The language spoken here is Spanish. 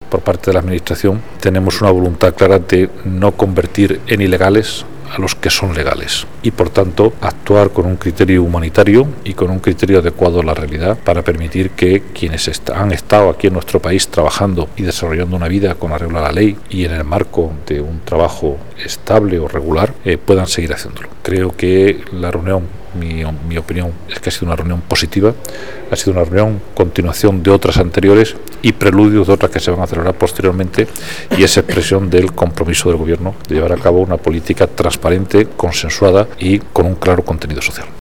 por parte de la Administración, tenemos una voluntad clara de no convertir en ilegales a los que son legales y, por tanto, actuar con un criterio humanitario y con un criterio adecuado a la realidad para permitir que quienes han estado aquí en nuestro país trabajando y desarrollando una vida con arreglo a la ley y en el marco de un trabajo estable o regular puedan seguir haciéndolo. Creo que la reunión, mi opinión es que ha sido una reunión positiva, ha sido una reunión continuación de otras anteriores y preludios de otras que se van a celebrar posteriormente, y es expresión del compromiso del Gobierno de llevar a cabo una política transparente, consensuada y con un claro contenido social.